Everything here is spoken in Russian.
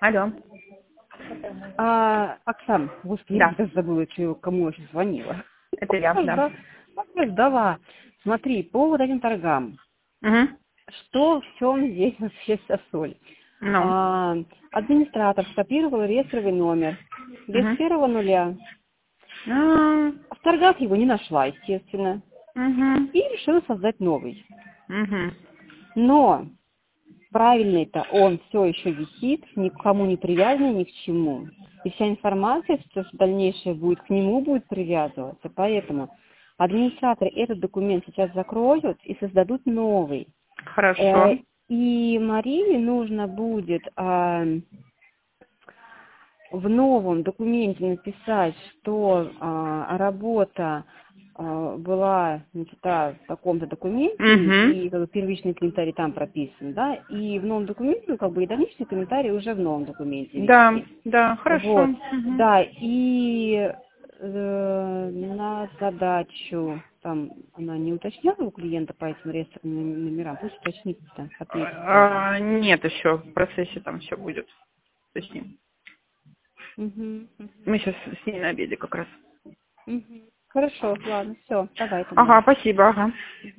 Алло. Оксана, господи, Да. я забыла, кому я сейчас звонила. Это я, да. Да. Смотри, по вот этим торгам. Угу. Что, в чем здесь вообще вся соль? Ну. Администратор скопировал реестровый номер без Угу. первого нуля. В торгах его не нашла, естественно. Угу. И решила создать новый. Угу. Но правильный-то он все еще висит, никому не привязанный ни к чему. И вся информация, что дальнейшее будет, к нему будет привязываться. Поэтому администраторы этот документ сейчас закроют и создадут новый. Хорошо. И Марии нужно будет в новом документе написать, что работа была начата в таком-то документе, и первичный комментарий там прописан, да, и в новом документе, и дальнейший комментарий уже в новом документе вести. Да, хорошо. Вот, да, и на задачу, там, она не уточняла у клиента по этим реестрным номерам, пусть уточнит, ответит. Нет, еще в процессе там все будет. Точнее. Мы сейчас с ней на обеде как раз. Хорошо, ладно, все, давай. Ага, спасибо, ага.